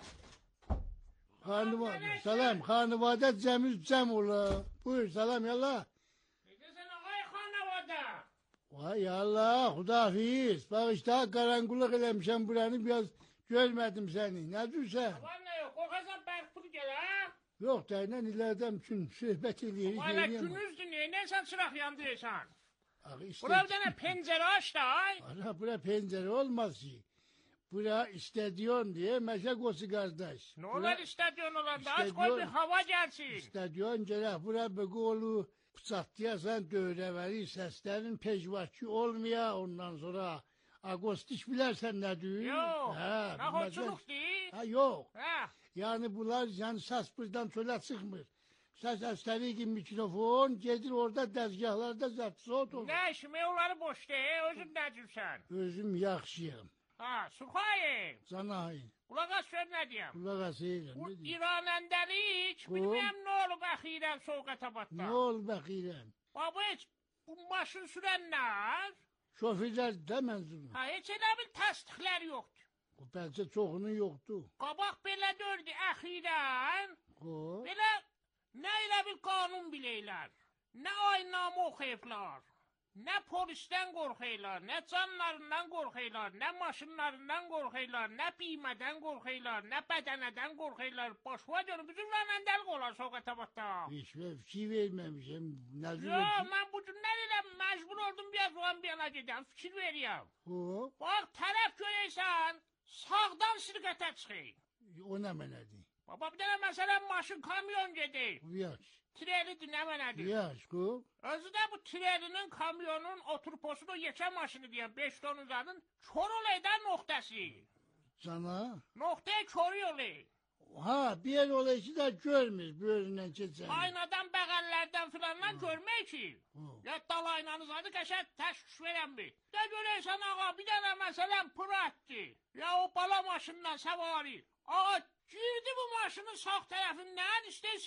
Salam, xanıvadə cəmiz cəm ola. Buyur, salam, yallah. Necəsən ağay xanıvadə? Vay Allah, xudafiz. Bax işte qaranqulluq eləmişəm buranı, biraz görmədim səni. Nə dürsən? Var nə yox, qorxasan bərk pul gəl, ha? Yox, dəyinən ilərdən üçün söhbət eləyirik. Valla günüzdür, neyinsən çıraq yandırırsan? İşte... Bura bir dənə pəncərə aç da, ay. Bura pəncərə olmaz ki. Bura istadion diye meşe kosu kardeş. Ne olur istadion olanda? Aç koy bir hava gelsin. İstadion gerek. Bura begolu pıçatlayasan dövreveri seslerin pecvahçı olmaya ondan sonra agostiş bilersen ne diyor? Yok. Nahoçuluk değil. Ha yok. Ha. Yani bunlar yani ses buradan söyle çıkmır. Ses esleri gibi mikrofon gelir orada dezgahlarda zat olur. Ne işime onları boş değil. Özün necimsen? Özüm yaxşıyım. Ha, Sukhayim. Canayin. Kulak as sör ne diyeyim? Kulak asıyla. Bu İran endelik. Bilmem ne olub axiren Soğqatabatda. Ne olub axiren? Baba hiç bu maşın sürənlər. Şoförlər də mənzum. Ha, heç elə bir təsdiqlər yoxdur. Bəlkə çoxunun yoxdur. Qabaq belə dördü axiren. Belə nə elə bir qanun biləylər. Nə aynamı oxuyublar. Nə polisdən qorxuylar, nə canlarından qorxuylar, nə maşınlarından qorxuylar, nə qimədən qorxuylar, nə bədənədən qorxuylar. Başına dönüb bütün rənəndəlik olar Soğqatabatda. Heç fikir verməmişəm. Yox, mən bu günlər elə məcbur oldum biraz olan bir yana gedəm, fikir veriyəm. Bax, tərəf görəysən, sağdan sirqətə çıxır. O nə mənədir? Baba, bir dənə məsələn maşın, kamyon gedir. Yaş. Trelidir, nə mənədir? Yaş, qov. Özü də bu trelinin, kamyonun, oturposun, o yekə maşını deyəm, 5 ton uzadın, kör olaydan noxtası. Sana? Noxtaya kör olay. Ha, bir yer olay ki də görmür, böyründən keçən. Aynadan, bəğəllərdən filandan görmək ki. Ya dal aynanız adı qəşət təşkiş verən bir. Də görəysən ağa, bir dənə məsələn pıratdır. Ya o bala maşından səvari. Ağa, girdi bu maşının sağ tərəfindən, istəyir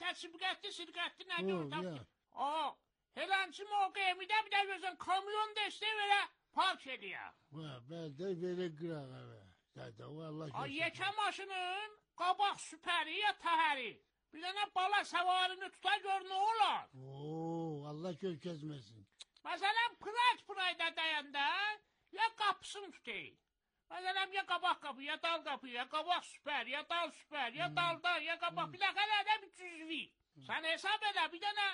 sibqətli, nə görürsən? Ağa, helənçi mövqeyimidə bir də gözən kamyon da istəyir verə park ediyə. Bəldə verə qırağa və. Yekə maşının qabaq süpəri ya təhəri. Bir dənə bala səvarini tuta gör nə olar? Allah gör kəzməsin. Məsələn, pırayda dayanda ya qapısını tutayım. Məsələn, ya qabaq qapı, ya dal qapı, ya qabaq süpər, ya dal süpər, ya daldan, ya qabaq. Bir dəqiqələrdə bir cüzvi. Sən hesab elə, bir dənə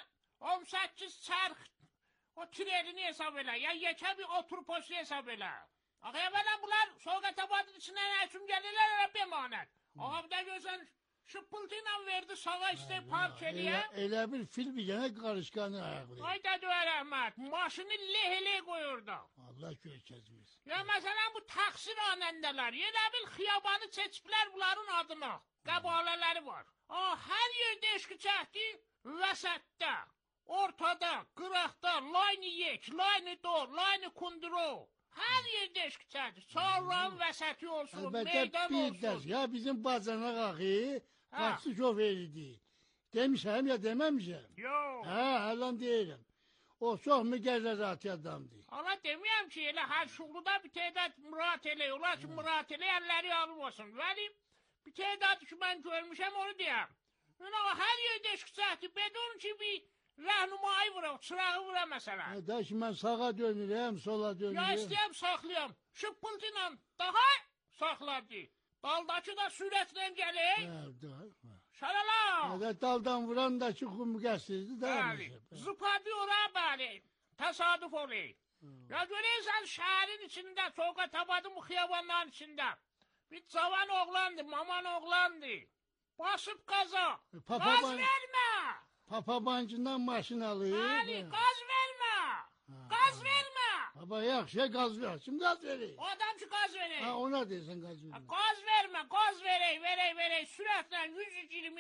18 çərx o trelini hesab elə, ya yekə bir oturposu hesab elə. Ağa, əvvələ bunlar Soğqatabadın içinə nə üçün gəlirlər, elə bemanət. Ağa, bir də görsən, şıppıltı ilə verdi sağa istəyib park eləyə. Elə bir fil bir dənə qarışqanı ayaqlayır. Ay dədə Rəhmət, maşını leh-leh qoyurdu. Allah gör kəzməsin. Ya məsələn, bu təqsir anəndələr, elə bir xiyabanı çeçiblər bunların adına. Qəbalələri var. Hər yerdə eşqi çəkdi, vəsətdə, ortada, qıraqda, layni yek, layni dor, layni kunduro. Hər yerdə eşq çəkdi. Sağlam vəsəti olsun, meydan olsun. Ya bizim bacanaq axı, taksi şoförüdür. Demişəm ya deməmişəm? Yox. Hələn deyirəm. O çox müqərrəratı adamdır. Allah deməyəm ki, elə hər şuğluda bir tədad mürat elə, olar ki, mürat elə, əlləri alıb olsun. Vəli, bir tədad ki, mən görmüşəm, onu deyəm. Hər yerdə eşq çəkdi, bedon ki, bir rəhnumayı vura, çırağı vura məsələn. Daş, mən sağa dönürəm, sola dönürəm. Ya istəyəm, saxlayam. Şıppıltı ilə daha saxladı. Daldakı da sürətlə gəlir. Şalala. Daldan vuran da ki, müqəssirdir. Bəli, zıpadı ora bəli. Təsadüf olur. Ya görəysən, şəhərin içində, Soğqatabadın bu xiyabanların içində bir cavan oğlandı, maman oğlandı. Basıb qaza. Qaz vermə. Papabancından maşın alır. Bəli, qaz vermə. Qaz vermə. Baba, yaxşı, qaz ver. Kim qaz verir? O adam ki, qaz verir. Ona deyirsən qaz verir. Qaz vermə, qaz verək. Sürətlə 120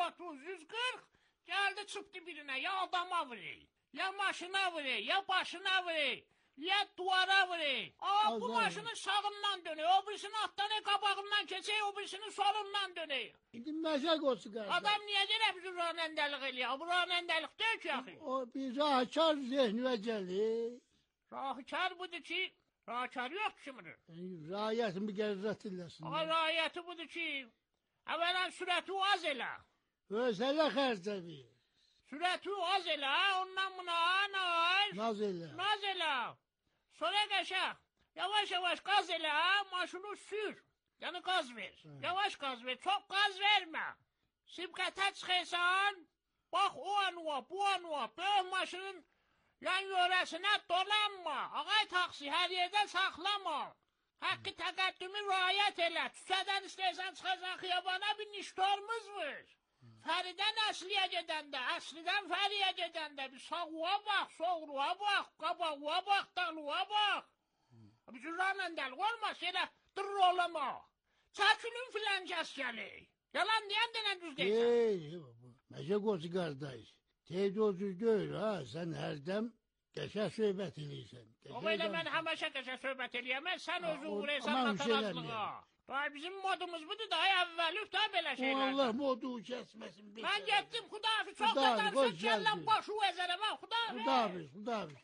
130, 140 geldi çıktı birine. Ya adama vurur, ya maşına vurur, ya başına vurur, ya duvara vurur. Aa, bu maşının sağından dönüyor, o birisinin alttan qabağından keçiyor, o birisinin solundan dönüyor. İndi məzəq olsun qardaş. Adam niye deyir bizim ranendelik eləyir? Bu ranendelik deyil ki, axı. O bir rahkar zehnine gəlir. Rahkar budur ki, rahkar yox kimindir? Rayətimi qəzzət eləsin. Ağa, rayəti budur ki, əvvələn sürəti az elə. Özələ xərcəvi. Sürəti az elə, ondan buna naz elə. Naz elə. Sonra qəşək, yavaş yavaş qaz elə, maşını sür. Yəni qaz ver. Yavaş qaz ver, çox qaz vermə. Sibqətə çıxırsan, bax o anuva, bu anuva, böyük maşının yan yörəsinə dolanma. Ağay taksi, hər yerdə saxlama. Haqqı təqəddümü rayət elə. Tüsədən istəyirsən çıxırsan xiyabana, bir niştorumuz var. Fəridən əsliyə gedəndə, əslidən fəriyə gedəndə bir sağuğa bax, soğruğa bax, qabağa bax, dalığa bax. Bir ranəndəlik olmaz, elə dırr olama. Çəkilin filancəs gəlir. Yalan deyən denən düz deyirsən. Məzəq olsun qardaş. Teydə o cür deyil ha, sən hərdən qəşək söhbət eləyirsən. O belə mən həməşə qəşək söhbət eləyəməz, sən özü uğrayırsan natanazlığa. Day bizim modumuz budur da, əvvəlük da belə şeylər. Allah modu kəsməsin. Mən getdim, xudahafiz, çox da danışın, gəllən başı vəzərəm, xudahafiz. Xudahafiz, xudahafiz.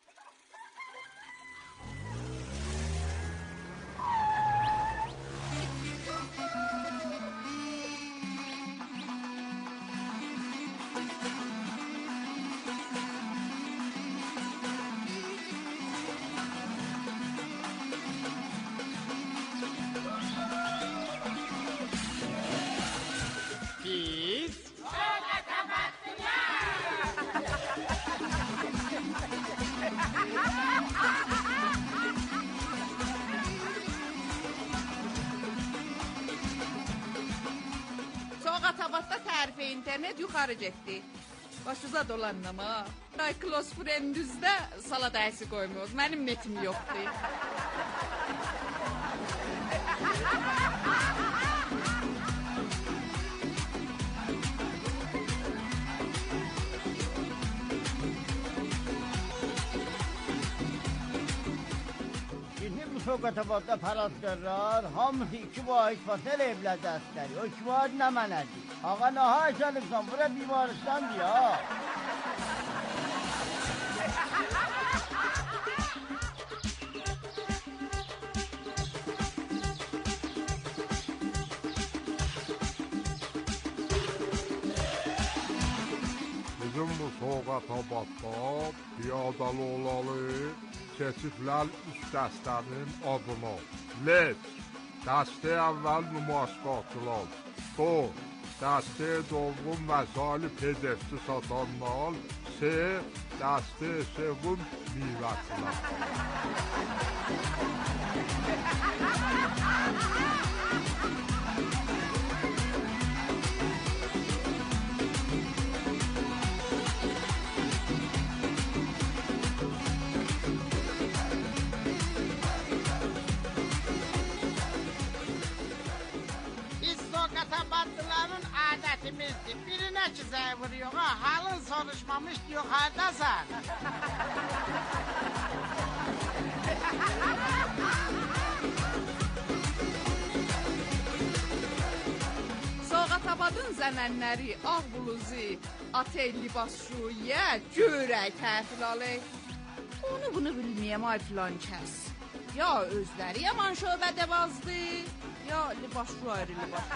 Soğaqatabadda tərifə internet yuxarı getdi. Başuza dolandım ha. Ay close friendüzdə salata əsi qoymuyoruz. Mənim netim yoxdur. Soğaqatabadda parasdırlar, hamısı 2 vahid fasel evlədi əsləri. O 2 vahid nə mənədir? Ağa, naha gəlibsən, bura bimarıstandır ya. Bizim bu Soğaqatabadda piyadalı olalı keçiblər üst dəstənin adını Leç, dəstə əvvəl nümaşqatçılar, B, dəstə dolğun vəsaili pedefçi satanlar, C, dəstə sevun mivətçilər. Soğaqatabadlıların adətimizdir. Birinə kizəyə vuruyor ha, halın soruşmamış yuxardasan. Soğaqatabadın zənənləri ağ bluzi, atey libasşuyə, görək təhvil alır. Onu bunu bilməyəm ay filan kəs. Ya özləri yaman şöbədə bazdı, ya libasşu ayrı libasşu.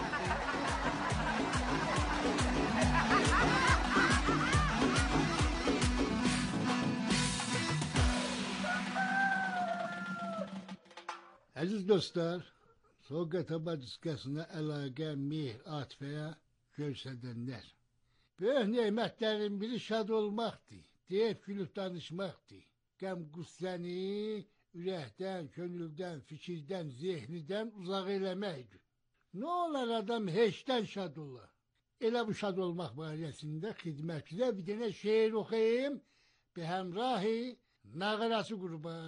Əziz dostlar, Soğaqatabad iskəsinə əlaqə, mehr, atifəyə görsədənlər. Böyük neymətlərin biri şad olmaqdır, deyib gülüb danışmaqdır. Qəm qüssəni ürəkdən, könüldən, fikirdən, zehnidən uzaq eləməkdir. Nə olar adam heçdən şad olar? Elə bu şad olmaq barəsində xidmətinizə bir dənə şeir oxuyayım, bi həmrahi nağarası qurba.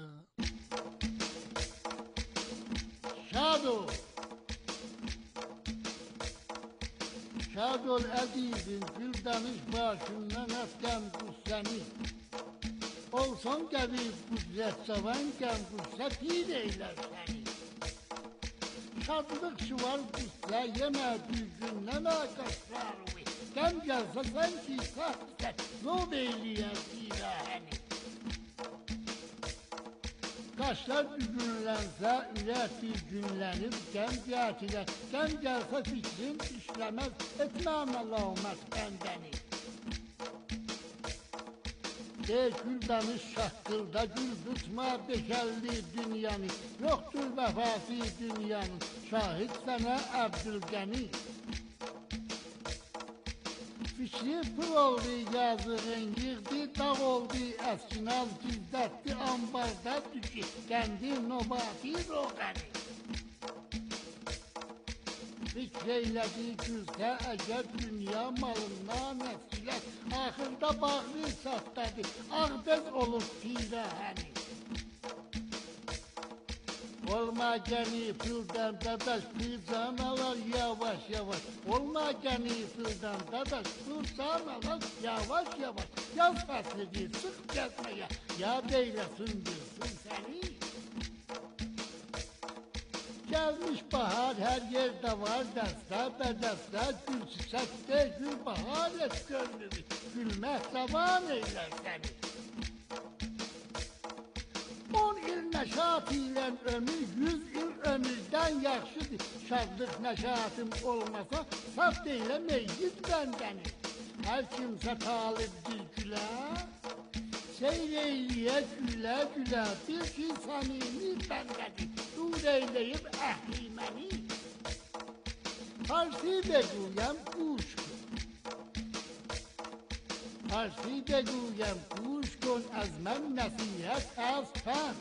Şad ol əzizim, gül danış başından əfkəm qüssəni. Olsan qəbir qüzzət cavan, qəm qüssə pir eylər səni. Şadlıq şuval qüssə, yemə düzgünləmə qaşlarımı. Qəm gəlsə sən ki, səhvsə, zov eyləyər dirəhəni. Qaşlar düzgünlənsə, ürək düzgünlənir, qəm gətirər. Qəm gəlsə fikrin işləməz, etmə məlamət bəndəni. Gül danış şaqqılda, gül tutma bekəlli dünyanı. Yoxdur vəfası dünyanın, şahid sənə Əbdülqəni. Fikri pul oldu yazığın, yığdı dağ oldu əskinaz, gizdətdi ambarda düşü, qəndi nobati roğəni. Fikr eylədi güzdə əgər dünya malından əskilər, axırda bağlı satdadı, ağdəz olub pirəhəni. Olma gəni pıldan dadaş, pıldan alar yavaş yavaş. Olma gəni pıldan dadaş, pıldan alar yavaş yavaş. Yaz fəslidir, sıx gəzməyə, yad eyləsin bilsin səni. Gelmiş bahar, her yerde var dəstə, bədəstə, gül çiçəkdə, gül bahar et gönlümü, gülmək zavan eylər səni. 10 il nəşat ilə ömür, 100 il ömürdən yaxşıdır. Şadlıq nəşatım olmasa, saf deyiləm meyyid bəndəni. Hər kimsə talibdir gülə, seyr eyliyə gülə gülə, bir ki samimi bəndədir. Dur eyləyib əhliməni. Farsi beguyəm kuş kun. Farsi beguyəm kuş kun, az mən nəsihət az fen.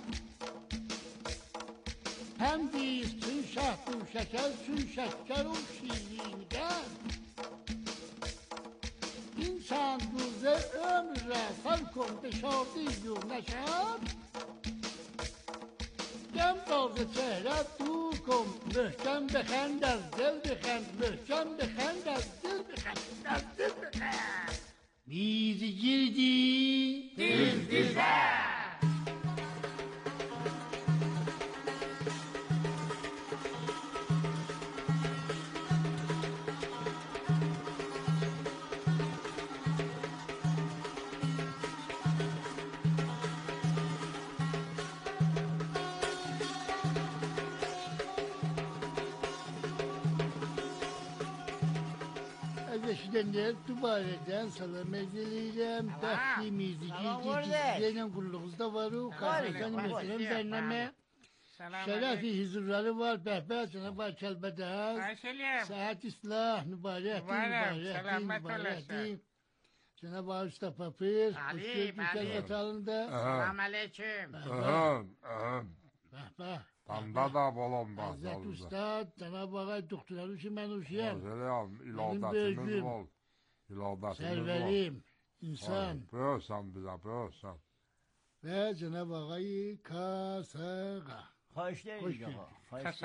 Həm deyir çün şəhdu şəkər, çün şəkər o şirindən. İnsan ruze ömrə sal kon, beşardı yu nəşad. Möhkəm bazı çehrə dur kon, möhkəm bəxənd az dil bəxənd, möhkəm bəxənd az dil bəxənd, az dil bəxənd. Biz girdi diz dizə. Eşidenler dubareden salam edelim. Bəxtimizi gizlenen kulluğuzda var o. Kardeşlerim mesela bername. Şerefi huzurları var. Behbeh Cenab-ı Kelbedaz. Saat islah mübarek. Mübarek. Cenab-ı Hak Usta Papır. Ali, Selam aleyküm. Behbeh. Banda da bolon bak. Hazret Usta, Cenab-ı Hak doktorları için ben uşuyam. Selam, iladatımız bol. İladatımız Serverim, insan. Böğsen bize, böğsen. Ve Cenab-ı Hak'ı kasağa. Hoş geldin.